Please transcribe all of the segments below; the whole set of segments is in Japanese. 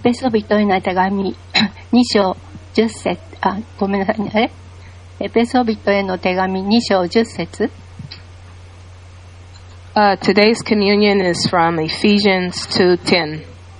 ペソ人への手紙2章10節、ごめんなさいね、エペソ人への手紙2章10節。 Today's communion is from Ephesians 2:10.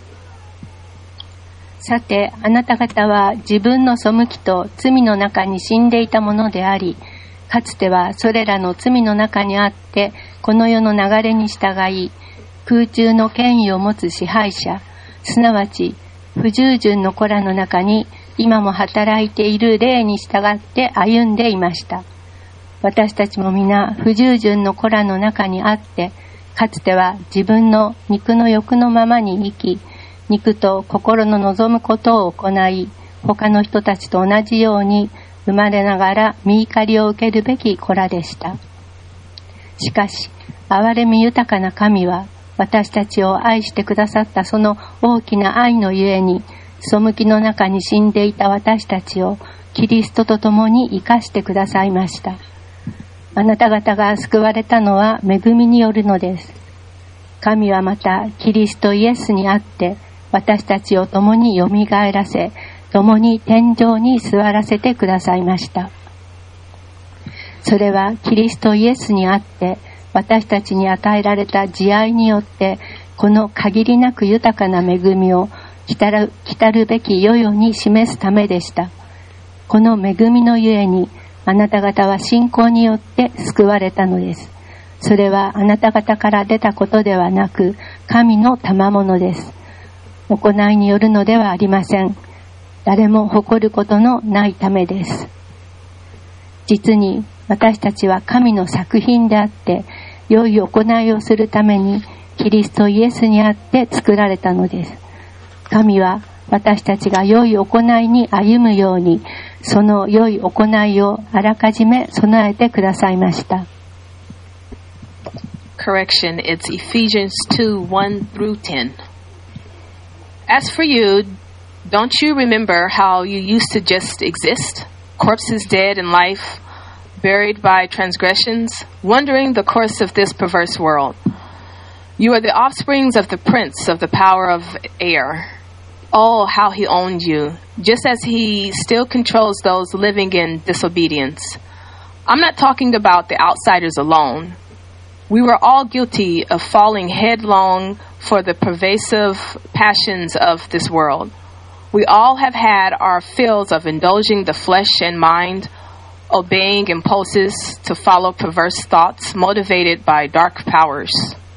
さて、あなた方は自分の背きと罪の中に死んでいたものであり、かつてはそれらの罪の中にあって、この世の流れに従い、空中の権威を持つ支配者、すなわち不従順の子らの中に今も働いている霊に従って歩んでいました。私たちも皆不従順の子らの中にあって、かつては自分の肉の欲のままに生き、肉と心の望むことを行い、他の人たちと同じように生まれながら御怒りを受けるべき子らでした。しかし、憐れみ豊かな神は、私たちを愛してくださったその大きな愛のゆえに、背きの中に死んでいた私たちをキリストと共に生かしてくださいました。あなた方が救われたのは恵みによるのです。神はまたキリストイエスにあって、私たちを共によみがえらせ、共に天井に座らせてくださいました。それはキリストイエスにあって、私たちに与えられた慈愛によって、この限りなく豊かな恵みを来たるべき世々に示すためでした。この恵みのゆえに、あなた方は信仰によって救われたのです。それはあなた方から出たことではなく、神の賜物です。行いによるのではありません。誰も誇ることのないためです。実に私たちは神の作品であって、良い行いをするためにキリストイエスにあって作られたのです。神は私たちが良い行いに歩むように、その良い行いをあらかじめ備えてくださいました。 Correction, it's Ephesians 2:1-10. As for you, don't you remember how you used to just exist? Corpses dead in life, buried by transgressions, wandering the course of this perverse world. You are the offsprings of the prince of the power of air. Oh, how he owned you, just as he still controls those living in disobedience. I'm not talking about the outsiders alone. We were all guilty of falling headlong for the pervasive passions of this world. We all have had our fills of indulging the flesh and mind, obeying impulses to follow perverse thoughts motivated by dark powers.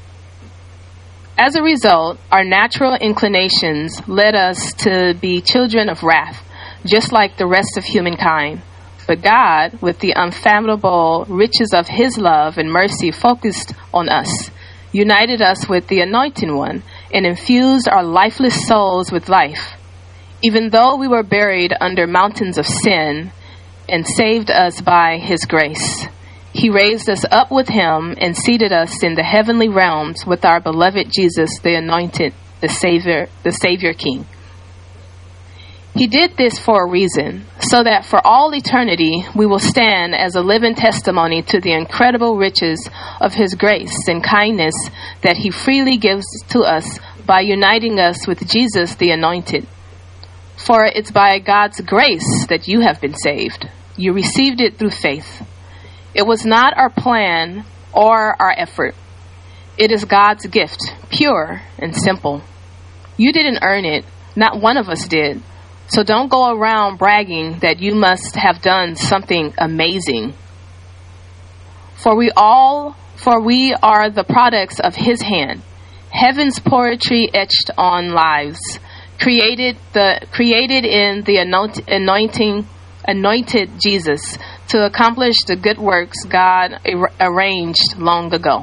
As a result, our natural inclinations led us to be children of wrath, just like the rest of humankind. But God, with the unfathomable riches of His love and mercy focused on us, united us with the Anointed One and infused our lifeless souls with life. Even though we were buried under mountains of sin and saved us by His grace, He raised us up with Him and seated us in the heavenly realms with our beloved Jesus, the Anointed, the Savior King. He did this for a reason, so that for all eternity we will stand as a living testimony to the incredible riches of His grace and kindness that He freely gives to us by uniting us with Jesus, the Anointed. For it's by God's grace that you have been saved. You received it through faith. It was not our plan or our effort. It is God's gift, pure and simple. You didn't earn it. Not one of us did. So don't go around bragging that you must have done something amazing. For we are the products of His hand, heaven's poetry etched on lives, created in the anointed Jesus to accomplish the good works God arranged long ago.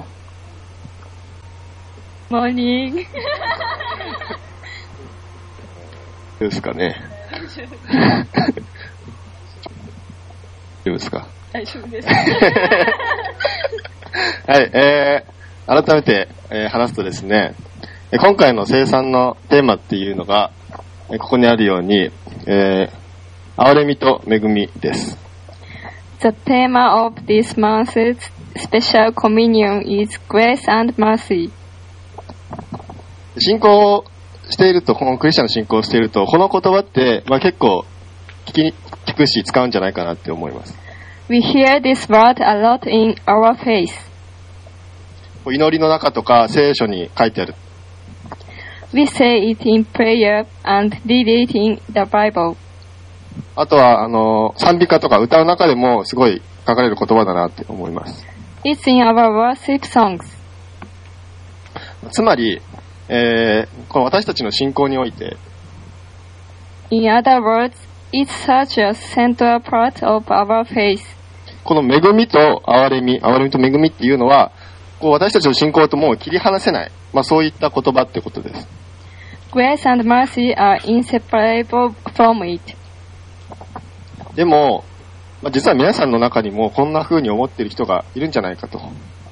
Morning. ですかね。大丈夫ですか。 大丈夫です。 はい、改めて、話すとですね、今回の聖餐のテーマっていうのが、ここにあるように、憐れみと恵みです。 The theme of this month's special communion is grace and mercy. 信仰していると、このクリスチャンの信仰をしていると、この言葉って、結構聞くし使うんじゃないかなって思います。 We hear this word a lot in our faith. 祈りの中とか聖書に書いてある。 We say it in prayer and read it in the Bible. あとは賛美歌とか歌う中でもすごい書かれる言葉だなって思います。 It's in our worship songs. つまり、この私たちの信仰において、 In other words, it's such a central part of our faith. この恵みと憐れみと恵みっていうのは、こう私たちの信仰ともう切り離せない、そういった言葉ってことです。 Grace and mercy are inseparable from it. でも、実は皆さんの中にもこんな風に思っている人がいるんじゃないかと。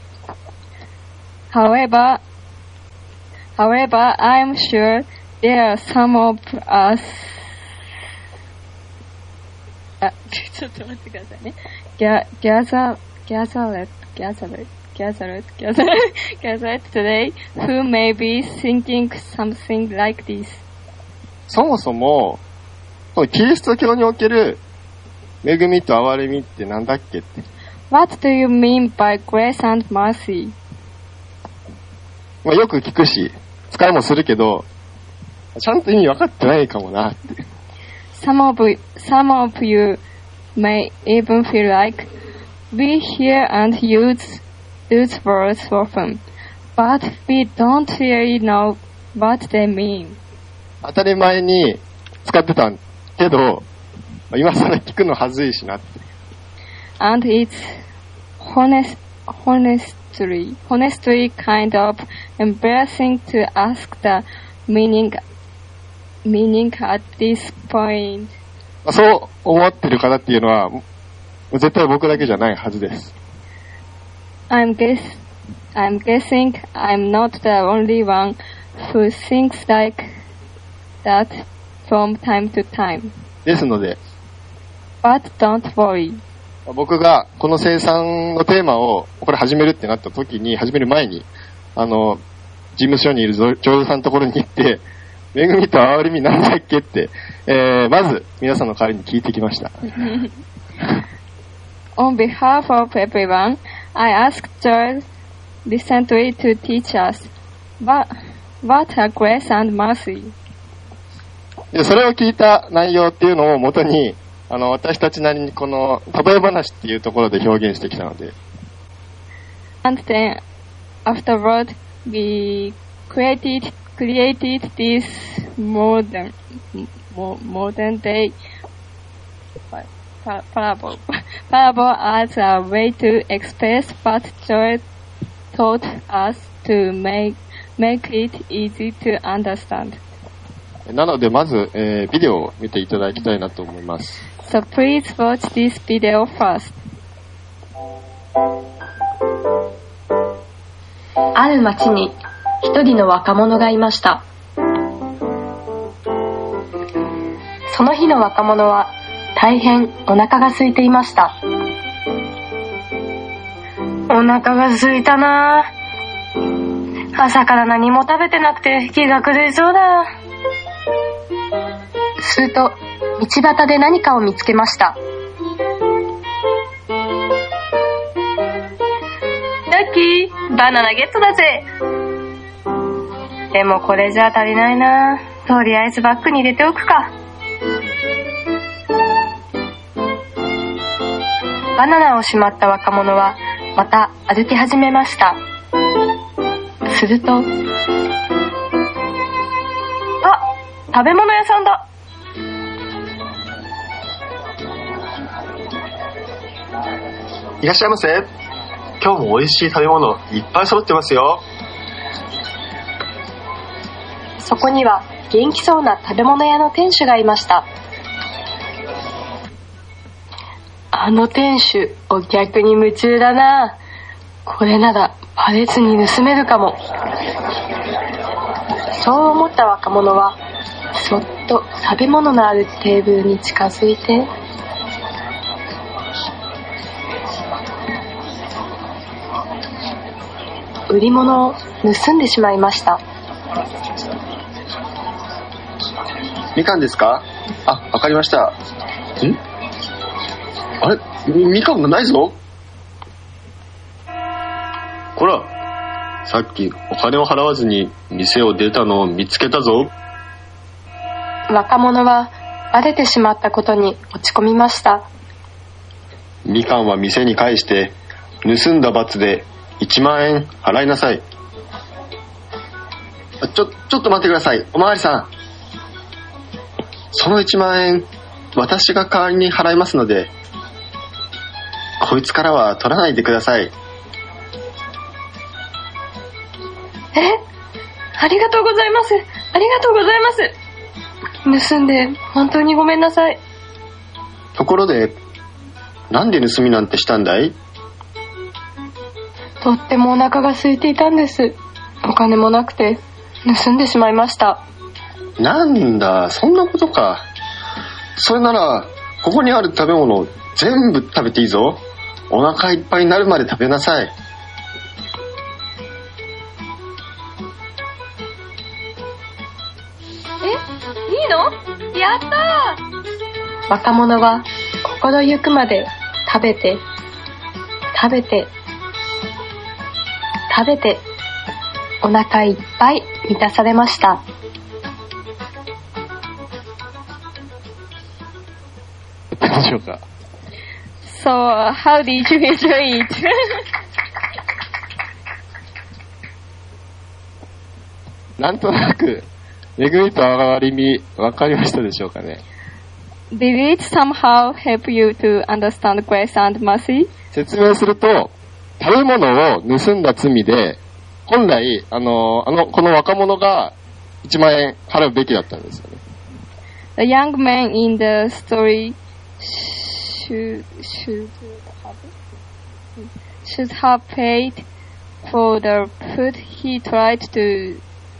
However, I am sure there are some of us. ちょっと待ってくださいね。gathered today who may be thinking something like this. そもそも、キリスト教における恵みと憐れみってなんだっけって。 What do you mean by grace and mercy? よく聞くし、使いもするけど、ちゃんと意味分かってないかもなって。 Some of you may even feel like we hear and use these words often, but we don't really know what they mean. 当たり前に使ってたけど、今更聞くのはずいしなって。 And it's honestly kind of embarrassing to ask the meaning at this point. そう思ってる方っていうのは絶対僕だけじゃないはずです。 I'm guessing I'm not the only one who thinks like that from time to time. ですので、 But don't worry. 僕がこの生産のテーマをこれ始めるってなった時に、始める前に事務所にいる女優さんのところに行って、恵みと憐れみなんだっけって、まず皆さんの代わりに聞いてきました。 On behalf of everyone, I asked Joel recently to teach us what are grace and mercy. でそれを聞いた内容っていうのを元に私たちなりにこの例え話っていうところで表現してきたので。 And then afterward we created this modern day parable as a way to express what Joel taught us to make it easy to understand. なのでまず、ビデオを見ていただきたいなと思います。 So please watch this video first. ある町に一人の若者がいました。その日の若者は大変お腹が空いていました。お腹が空いたな。朝から何も食べてなくて気が狂いそうだ。すると道端で何かを見つけました。ラッキー、バナナゲットだぜ。でもこれじゃ足りないな。とりあえずバッグに入れておくか。バナナをしまった若者はまた歩き始めました。すると、あ、食べ物屋さんだ。 いらっしゃいませ。今日も美味しい食べ物いっぱい揃ってますよ。 そこには元気そうな食べ物屋の店主がいました。あの店主、お客に夢中だな。これならバレずに盗めるかも。そう思った若者はそっと食べ物のあるテーブルに近づいて、売り物を盗んでしまいました。 みかんですか？あ、わかりました。あれ、みかんがないぞ。こら、さっきお金を払わずに店を出たのを見つけたぞ。 若者はバレてしまったことに落ち込みました。 みかんは店に返して盗んだ罰で1万円払いなさい。ちょっと待ってください。おまわりさん、その1万円私が代わりに払いますので、こいつからは取らないでください。 ありがとうございます。ありがとうございます。盗んで本当にごめんなさい。 ところで、なんで盗みなんてしたんだい？ とってもお腹が空いていたんです。お金もなくて盗んでしまいました。 なんだ、そんなことか。それならここにある食べ物全部食べていいぞ。お腹いっぱいになるまで食べなさい。 いいの？やったー！若者は心ゆくまで食べてお腹いっぱい満たされました。 どうでしょうか。 So, how did you enjoy it? なんとなく恵みと憐れみ分かりましたでしょうかね。 Did it somehow help you to understand grace and mercy? 説明すると、食べ物を盗んだ罪で、本来この若者が1万円払うべきだったんですよね。 The young man in the story should have paid for the food he tried to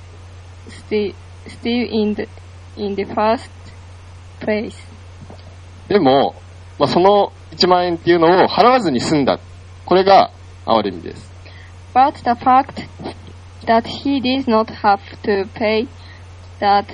steal in the first place. でも、その1万円っていうのを払わずに済んだ。これが憐れみです。 But the fact that he did not have to pay that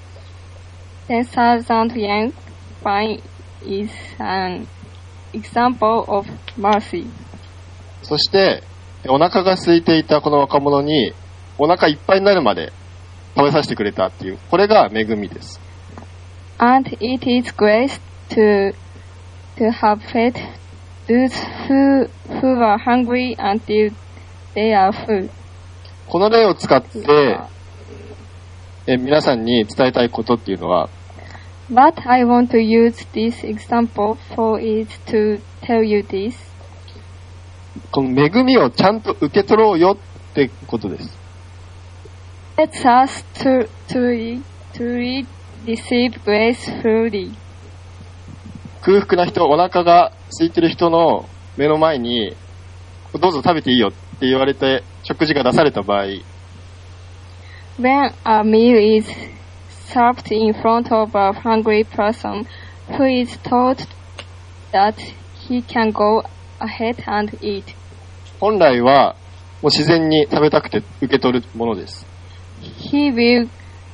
10,000 yen fine is an example of mercy. そして、お腹が空いていたこの若者に、お腹いっぱいになるまで食べさせてくれたっていう、これが恵みです。 And it is grace to have fed those who are hungry until they are full. この例を使って皆さんに伝えたいことっていうのは、 But I want to use this example for it to tell you this. この恵みをちゃんと受け取ろうよってことです。 Let's us truly receive grace fully. 空腹な人、お腹が空いてる人の目の前にどうぞ食べていいよって言われて食事が出された場合、 When a meal is served in front of a hungry person who is told that he can go ahead and eat, 本来はもう自然に食べたくて受け取るものです。 He will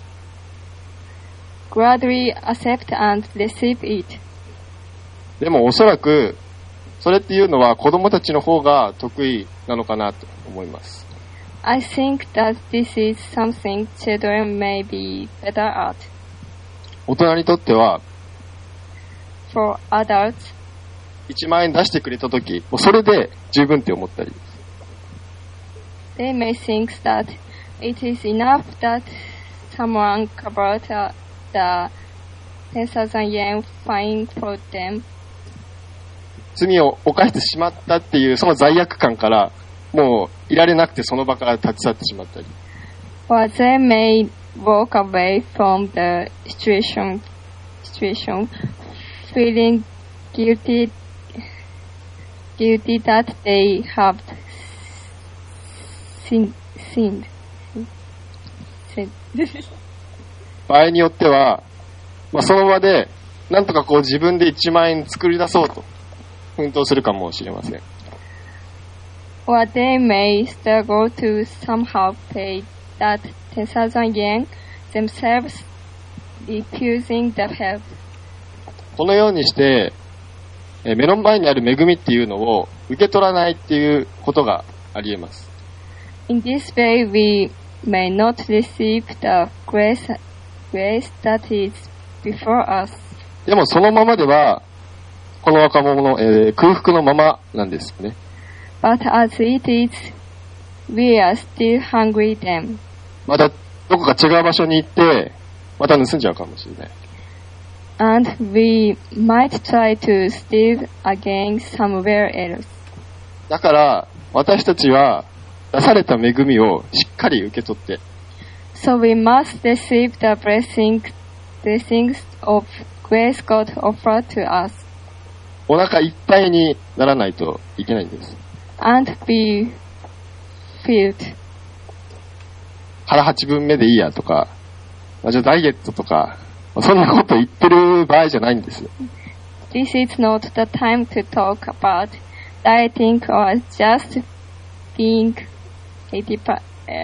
gladly accept and receive it. でもおそらくそれっていうのは子供たちの方が得意なのかなと思います。 I think that this is something children may be better at. 大人にとっては For adults, 1万円出してくれたとき、もうそれで十分って思ったり、 they may think that it is enough that someone covered the 10,000 yen fine for them. 罪を犯してしまったっていうその罪悪感からもういられなくてその場から立ち去ってしまったり、 Or they may walk away from the situation feeling guilty that they have sinned. 場合によっては、その場でなんとかこう自分で1万円作り出そうと奮闘するかもしれません。 Or they may struggle to somehow pay that 10,000 yen themselves refusing the help. このようにして、目の前にある恵みっていうのを受け取らないっていうことがあり得ます。 In this way, we may not receive the grace that is before us. でもそのままでは、この若者の、空腹のままなんですよね。 But as it is, we are still hungry then. またどこか違う場所に行って、また盗んじゃうかもしれない。 And we might try to steal again somewhere else. だから私たちは出された恵みをしっかり受け取って、 So we must receive the blessings of grace God offered to us. お腹いっぱいにならないといけないんです。 And be filled. 腹8分目でいいやとか、じゃあダイエットとか、そんなこと言ってる場合じゃないんですよ。 This is not the time to talk about dieting or just being 80%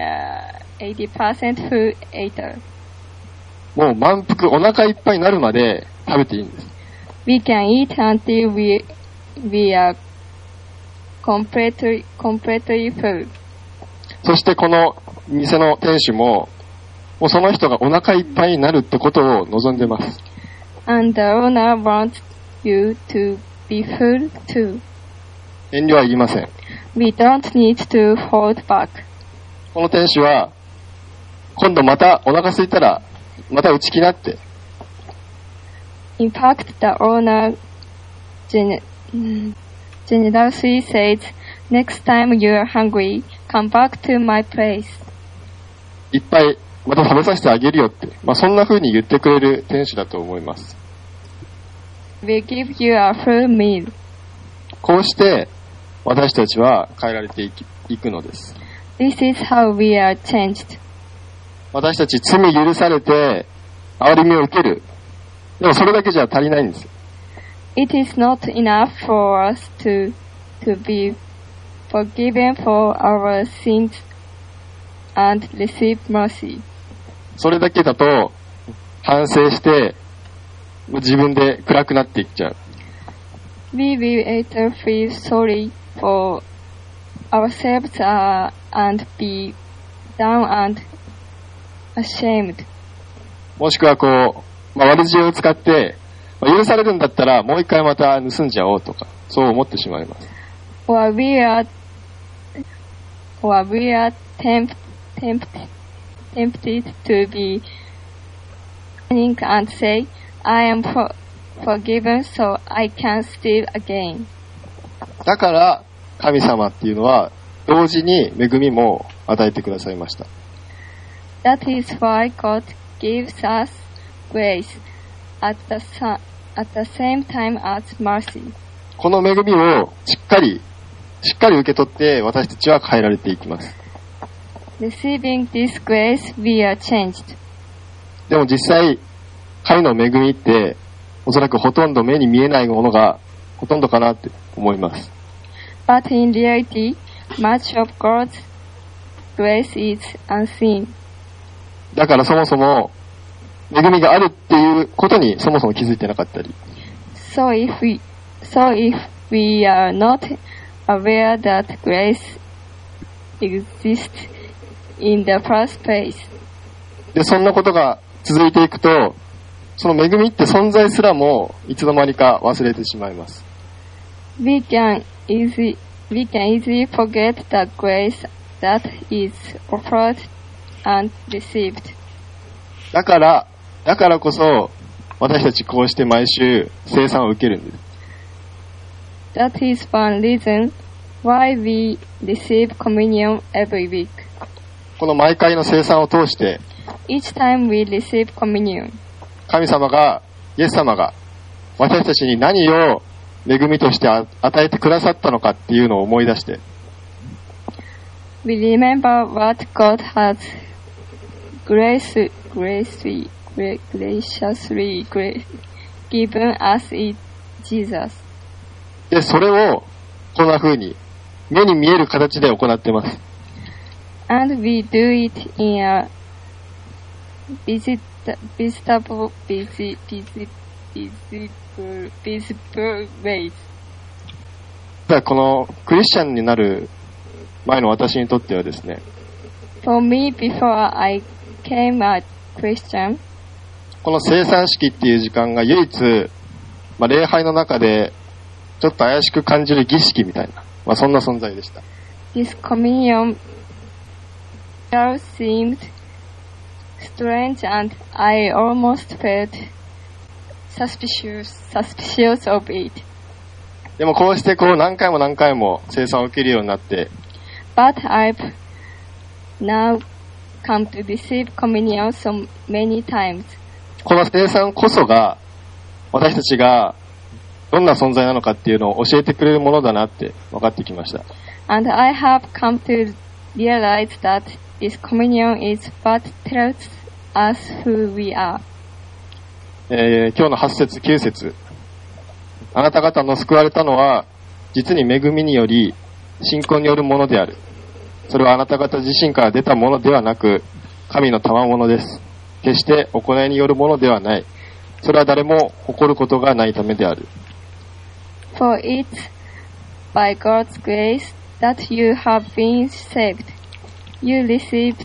food eater. もう満腹、お腹いっぱいになるまで食べていいんです。 We can eat until we are completely full. そしてこの店の店主も、もうその人がお腹いっぱいになるってことを望んでます。 And the owner wants you to be full too. 遠慮はいりません。 We don't need to hold back. この店主は、今度またお腹空いたら、また打ち気なって。 In fact, the owner generously says, next time you are hungry, come back to my place. いっぱいまた食べさせてあげるよって、そんな風に言ってくれる店主だと思います。 We'll give you a full meal. こうして私たちは変えられていくのです。 This is how we are changed. 私たち罪許されて憐れみを受ける。でもそれだけじゃ足りないんですよ。 It is not enough for us to be forgiven for our sins and receive mercy. それだけだと反省して自分で暗くなっていっちゃう。 We will later feel sorry for ourselves and be down and ashamed. もしくは悪知恵を使って、許されるんだったらもう一回また盗んじゃおうとか、そう思ってしまいます。 Or we are tempted to be and say, I am forgiven, so I can steal again. だから神様っていうのは同時に恵みも与えてくださいました。 That is why God gives us grace at the same time as mercy. この恵みをしっかり受け取って私たちは変えられていきます。 Receiving this grace, we are changed. でも実際神の恵みっておそらくほとんど目に見えないものがほとんどかなって思います。 But in reality, much of God's grace is unseen. だからそもそも恵みがあるっていうことにそもそも気づいてなかったり。 So if we are not aware that grace exists in the first place. で、そんなことが続いていくと、その恵みって存在すらもいつの間にか忘れてしまいます。 We can easily forget the grace that is offered and received. だからこそ私たちこうして毎週聖餐を受けるんです。 That is one reason why we receive communion every week. この毎回の聖餐を通して、 Each time we receive communion, 神様が、イエス様が私たちに何を恵みとして与えてくださったのかっていうのを思い出して、 we remember what God has graciously given us in Jesus. で、それをこんな風に目に見える形で行っています。 And we do it in a visible visible ways. だからこのクリスチャンになる前の私にとってはですね、 For me, before I became a Christian, この聖餐式っていう時間が唯一、礼拝の中でちょっと怪しく感じる儀式みたいな、そんな存在でした。 this communion seemed strange and I almost felt suspicious of it. でもこうして何回も聖餐を受けるようになって、 But I've now come to receive communion so many times. この聖餐こそが私たちがどんな存在なのかっていうのを教えてくれるものだなって分かってきました。 And I have come to realize that this communion is what tells us who we are. 今日の8節9節、あなた方の救われたのは実に恵みにより信仰によるものである。それはあなた方自身から出たものではなく神の賜物です。決して行いによるものではない。それは誰も誇ることがないためである。 For it's by God's grace that you have been saved. You received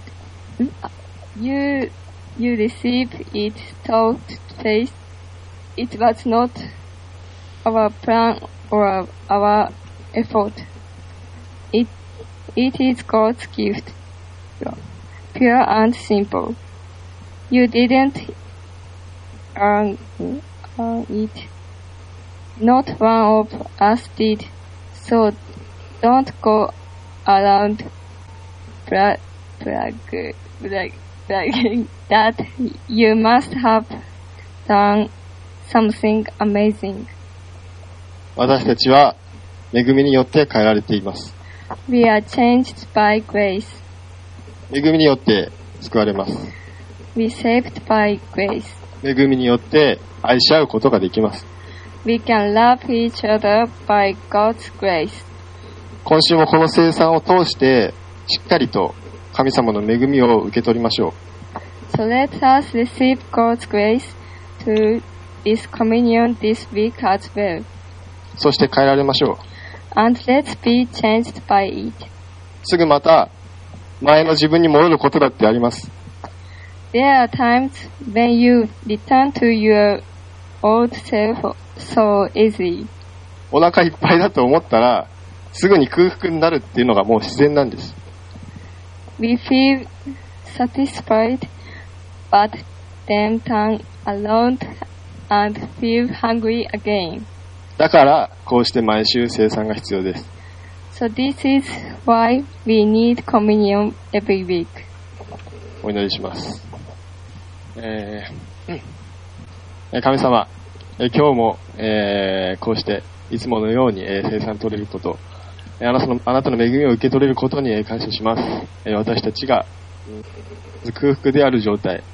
it through faith. It was not our plan or our effort. It is God's gift, pure and simple. You didn't earn it. Not one of us did. So don't go around bragging that you must have done something amazing. 私たちは恵みによって変えられています。 We are changed by grace. 恵みによって救われます。 We saved by grace. 恵みによって愛し合うことができます。 We can love each other by God's grace. 今週もこの聖餐を通してしっかりと神様の恵みを受け取りましょう。So let us receive God's grace to this communion this week as well. そして変えられましょう。 And let's be changed by it. すぐまた前の自分に戻ることだってあります。 There are times when you return to your old self so easy. お腹いっぱいだと思ったらすぐに空腹になるっていうのがもう自然なんです。 We feel satisfied, but then turn around and feel hungry again. だからこうして毎週聖餐が必要です。 So this is why we need communion every week. お祈りします。神様、今日も、こうしていつものように、聖餐取れること、あなたの恵みを受け取れることに感謝します。私たちが空腹である状態、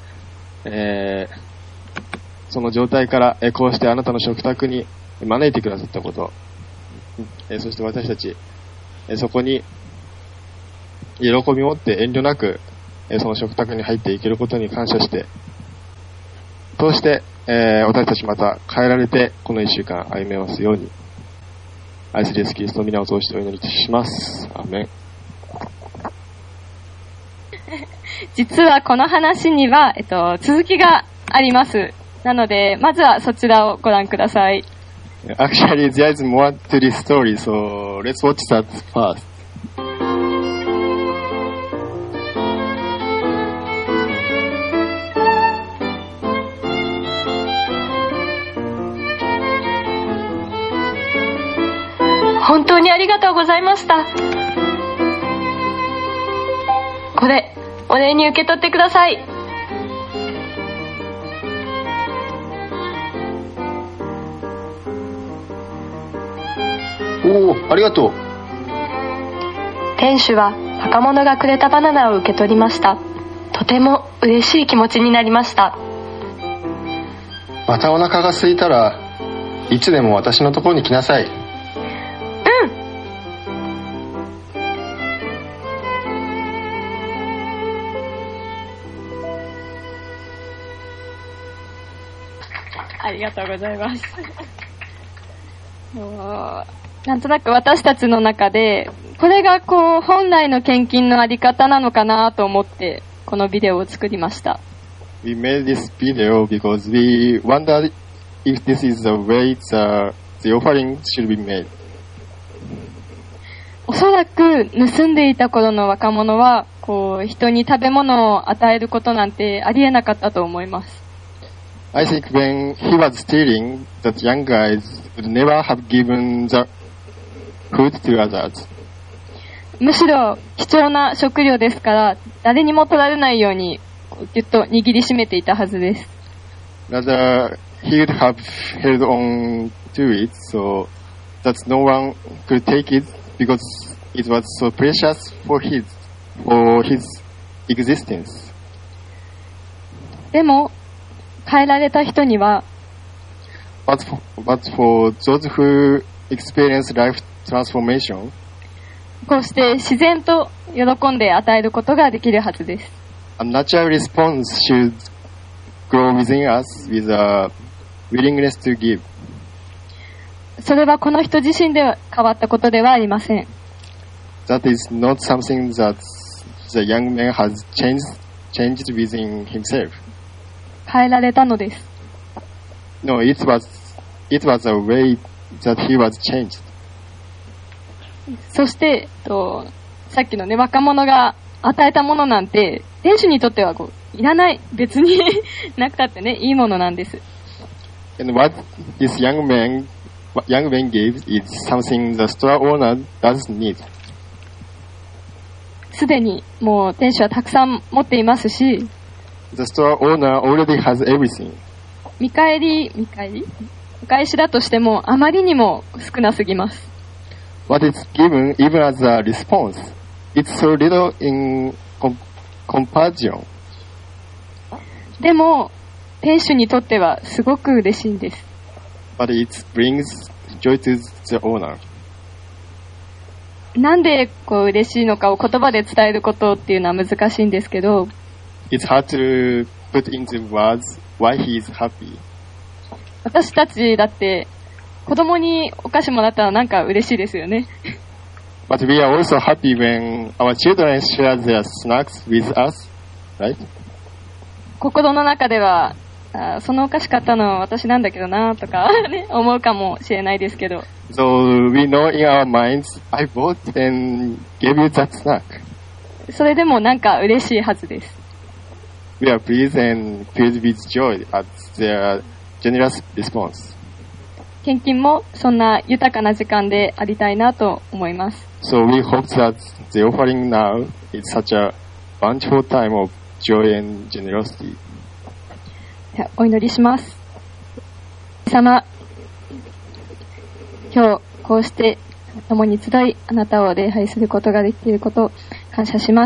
その状態から、こうしてあなたの食卓に招いてくださったこと、そして私たち、そこに喜びを持って遠慮なく、その食卓に入っていけることに感謝して、そうして、私たちまた変えられてこの1週間歩めますように、愛するイエスキリストの皆を通してお祈りします。アーメン。 実はこの話には、続きがあります。なのでまずはそちらをご覧ください。 Actually, there is more to this story, so let's watch that first. 本当にありがとうございました。これ、お礼に受け取ってください。 おー、ありがとう。 店主は若者がくれたバナナを受け取りました。とても嬉しい気持ちになりました。 またお腹が空いたらいつでも私のところに来なさい。 ありがとうございます。なんとなく私たちの中で、これがこう本来の献金のあり方なのかなと思って、このビデオを作りました。 We made this video because we wondered if this is the way the offering should be made. おそらく盗んでいた頃の若者は、こう人に食べ物を与えることなんてありえなかったと思います。 I think when he was stealing, that young guys would never have given the food to others. むしろ貴重な食料ですから、誰にも取られないようにぎゅっと握りしめていたはずです。 Rather, he would have held on to it so that no one could take it because it was so precious for his existence. でも、変えられた人には、 But for those who experience life transformation, こうして自然と喜んで与えることができるはずです。 a natural response should grow within us with a willingness to give. それはこの人自身で変わったことではありません。 That is not something that the young man has changed within himself. 変えられたのです。 No, it was a way that he was changed. そして、さっきのね、若者が与えたものなんて、店主にとってはいらない、別になくたってね、いいものなんです。 And what this young man gave is something the store owner doesn't need. すでにもう店主はたくさん持っていますし、 The store owner already has everything. 見返しだとしてもあまりにも少なすぎます。 What is given even as a response, it's so little in comparison. でも店主にとってはすごく嬉しいんです。 But it brings joy to the owner. なんで嬉しいのかを言葉で伝えることっていうのは難しいんですけど、 It's hard to put into words why he is happy. 私たちだって子供にお菓子もらったらなんか嬉しいですよね。 But we are also happy when our children share their snacks with us, right? 心の中では、そのお菓子買ったのは私なんだけどなとか、ね、思うかもしれないですけど。 So we know in our minds, I bought and gave you that snack. それでもなんか嬉しいはずです。 We are pleased and filled with joy at their generous response. 献金もそんな豊かな時間でありたいなと思います。 So we hope that the offering now is such a bountiful time of joy and generosity. お祈りします。神様、今日こうして共に集いあなたを礼拝することができていることを感謝します。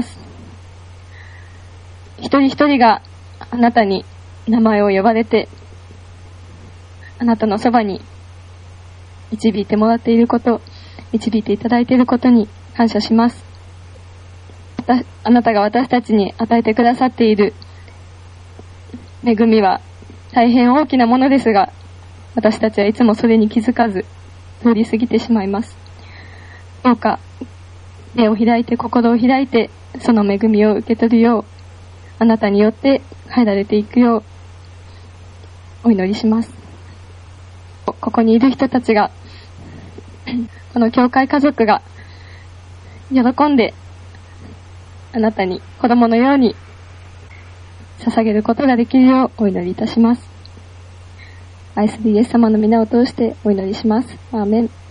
一人一人があなたに名前を呼ばれて、あなたのそばに導いてもらっていること、導いていただいていることに感謝します。あなたが私たちに与えてくださっている恵みは大変大きなものですが、私たちはいつもそれに気づかず通り過ぎてしまいます。どうか目を開いて心を開いてその恵みを受け取るよう、あなたによって変えられていくようお祈りします。ここにいる人たちが、この教会家族が喜んであなたに子供のように捧げることができるようお祈りいたします。愛するイエス様の皆を通してお祈りします。アーメン。